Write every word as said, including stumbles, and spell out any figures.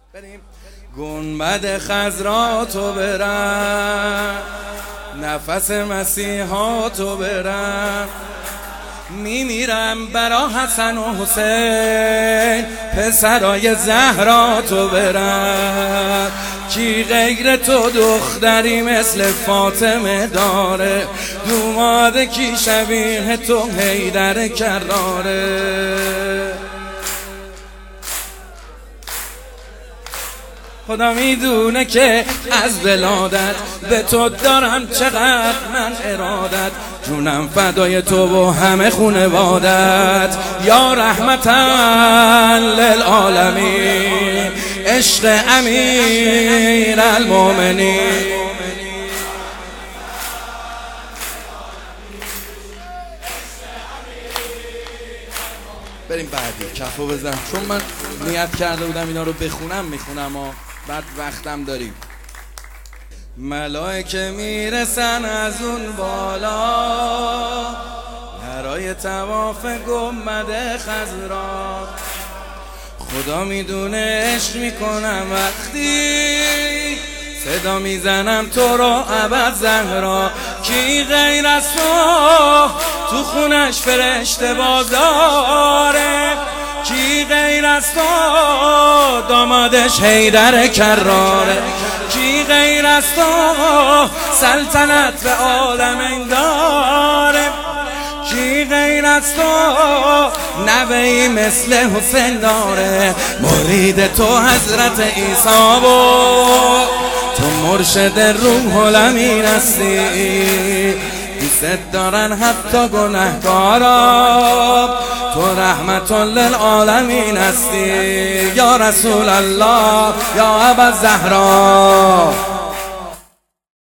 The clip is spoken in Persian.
بریم. گنبد خضرا تو برم، نفس مسیحا تو برم، میمیرم برا حسن و حسین، پسرای زهرا تو برم. کی غیر تو دختری مثل فاطمه داره، دوماده کی شبیه تو حیدر کراره. خدا میدونه که از ولادت به تو دارم چقدر من ارادت، جونم فدای تو و همه خونوادت، یا رحمتا للعالمین، عشق امیر المومنین. بریم بعدی کفو بزن، چون من نیت کرده بودم اینا رو بخونم میخونم و بعد وقتم داریم. ملائکه میرسن از اون بالا برای طواف گنبد خضرا، خدا میدونه عشق میکنم وقتی صدا میزنم تو رو ابد زهرا. کی غیر از تو تو خونش فرشته بازاره، کی غیر از تو دامادش حیدر کراره، کی غیر از تو سلطنت به عالم داره، کی غیر از تو نوهی مثل حسین داره. مرید تو حضرت عیسی بود، تو مرشد روح الامین هستی، دوست دارن حتی گنهکارا، تو رحمت للعالمین هستی، یا رسول الله یا ابا الزهرا.